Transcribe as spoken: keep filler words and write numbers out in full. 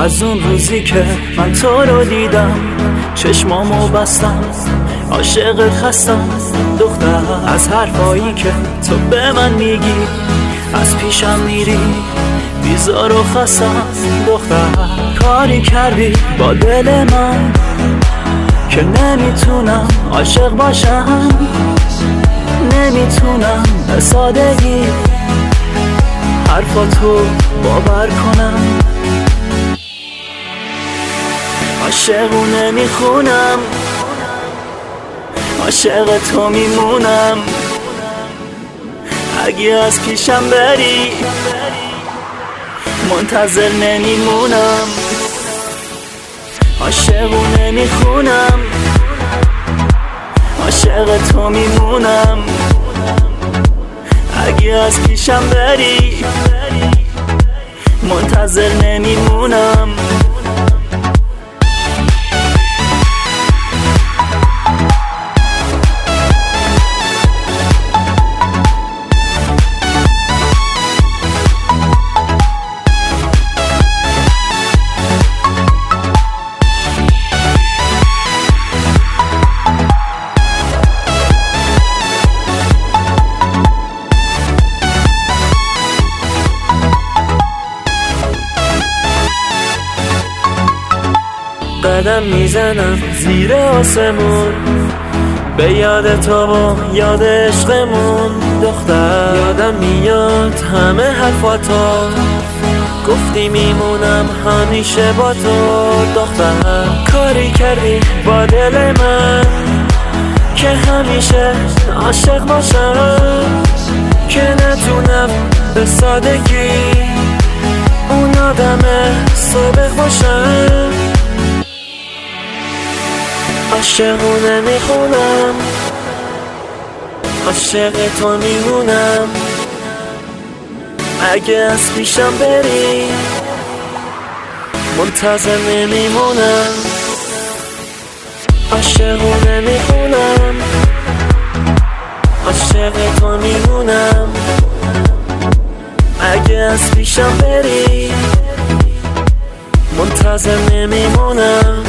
از اون روزی که من تو رو دیدم چشمامو بستم، عاشقت هستم دختر. از حرفایی که تو به من میگی از پیشم میری بیزار و خستم دختر. کاری کردی با دل من که نمیتونم عاشق باشم، نمیتونم به سادگی حرفاتو باور کنم. عاشقو نمیخونم، عاشق تو میمونم. اگه از پیشم بری منتظر نمیمونم. عاشقو نمیخونم، عاشق تو میمونم. اگه از پیشم بری منتظر نمیمونم. قدم میزنم زیر آسمون به یاد تو و یاد عشقمون دختر. یادم میاد همه حرفاتو، گفتی میمونم همیشه با تو دختر. کاری کردی با دل من که همیشه عاشق باشم، که نتونم به سادگی اون آدم سابق باشم. عاشقو نمیخونم، عاشق تو میمونم. اگه از پیشم بری منتظر نمیمونم. عاشقو نمیخونم، عاشق تو میمونم. اگه از پیشم بری منتظر نمیمونم.